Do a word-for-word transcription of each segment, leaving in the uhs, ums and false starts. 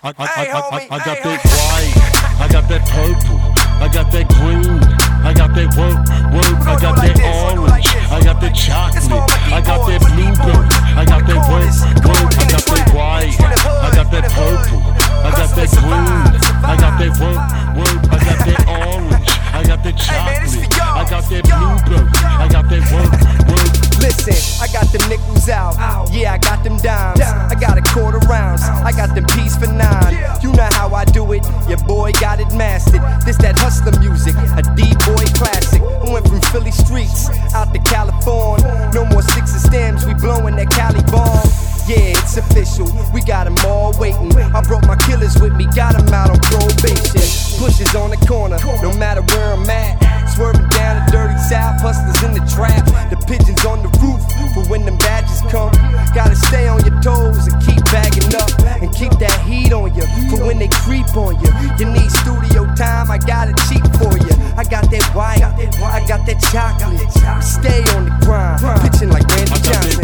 I, I, I, I, I got that white, I got that purple, I got that green, I got that work, work, I got that orange, I got that chocolate, I got that blueberry, I got that work, work, I got that white, I got that purple, I got that green, I got that work, work, I got that orange, I got that chocolate, I got that blueberry, I got that work, work. Listen, I got them nickels out, yeah, I got them dimes, I got a quarter rounds, I got them P's for nine. You know how I do it, your boy got it mastered. This that hustler music, a D-boy classic. I went from Philly streets out to California. No more sticks and stems, we blowing that Cali bomb. Yeah, it's official, we got them all waiting. I brought my killers with me, got them out on probation. Bushes on the corner, no matter where I'm at. Swerving down the dirty south, hustlers in the trap. The pigeons on the roof, for when them badges come. Gotta stay on your toes and keep bagging up. And keep that heat on you, for when they creep on you. You need studio time, I got it cheap for you. I got that white, I got that chocolate. Stay on the grind, pitching like Randy Johnson.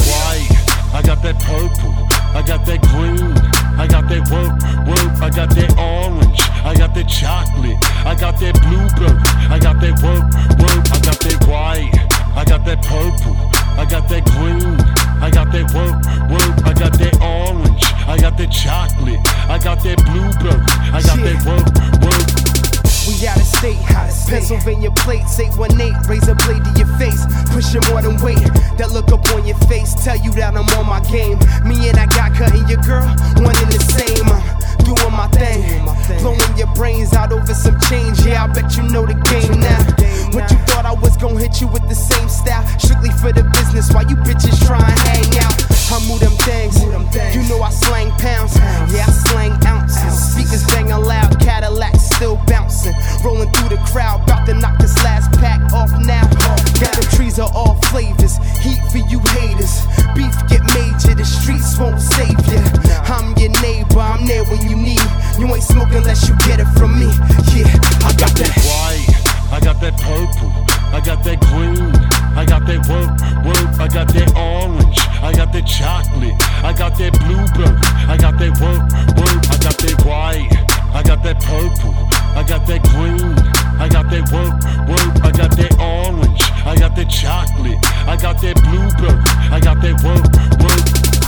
I got that purple, I got that green, I got that work, work, I got that orange, I got that chocolate, I got that blueberry, I got that work, work, I got that white, I got that purple, I got that green, I got that work, work, I got that orange, I got that chocolate, I got that blueberry, I got that work, work. We out of state, Pennsylvania plates, eight one eight, razor blade to your face, pushing more than weight. That look up on your face, tell you that I'm on my game. Me and I got cutting your girl, one in the same. I'm doing my thing, blowing your brains out over some change. Yeah, I bet you know the game now. What you thought I was gonna hit you with the same style? Strictly for the business, while you bitches try and hang out. I move them things, you know I slang pounds. Yeah, I slang ounces. Speakers banging loud, Cadillacs still bouncing. Rolling through the crowd, bout to knock this last pack off now. Got them trees of all flavors, heat for you haters. Beef get major, the streets won't save you. I'm your neighbor, I'm there when you need. You ain't smoking unless you get it from me. Yeah, I got that white, I got that purple, I got that green, I got that work, work, I got that orange, I got that chocolate, I got that blueberry, I got that work, work, I got that white, I got that purple, I got that green, I got that work, work, I got that orange, I got that chocolate, I got that blueberry, I got that work, work.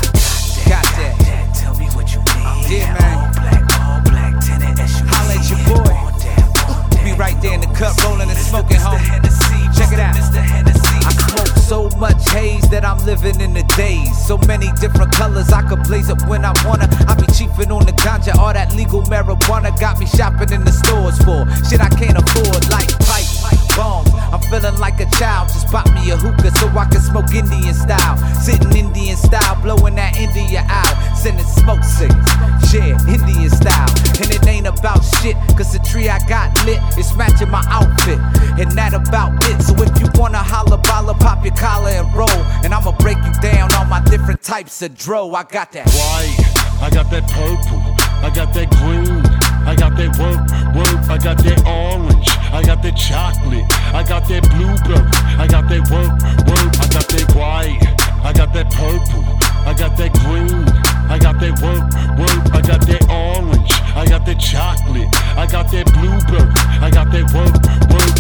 Got that. Tell me what you need. Yeah, man. All black, all black, tenant S U V. Holla at your boy. Be right there in the cup, rolling and smoking, homie. Check it out. I smoke so much haze that I'm living in the days. So many different colors I could blaze up when I wanna. I be chiefing on the ganja, all that legal marijuana got me shopping in the stores for shit I can't afford, like pipes, bombs. I'm feeling like a child, just bought me a hookah so I can smoke Indian style. Sitting Indian style, blowing that India out. Sending smoke signals, yeah, Indian style. And it ain't about shit, cause the tree I got lit is matching my outfit. And that about it, so if you wanna holla, balla, pop your collar and roll. And I'ma break you down on my different types of dro. I got that white, I got that purple, I got that green, I got that work, work, I got that orange, I got that chocolate, I got that blueberry, I got that work, work, I got that white, I got that purple, I got that green, I got that work, work, I got that orange, I got that chocolate, I got that blueberry, I got that work, work.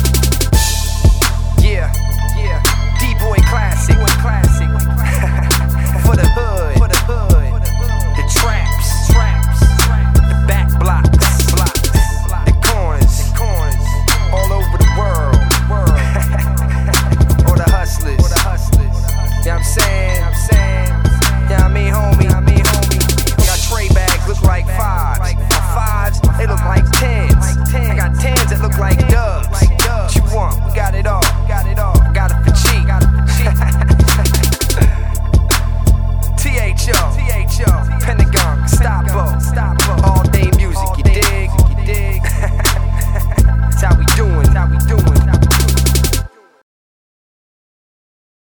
Yeah, yeah, D-boy classic, classic. For the hood, for the hood, the traps, traps, the back blocks, blocks, the corners, corners, all over the world, world. All the hustlers, all the hustlers. You know what I'm saying?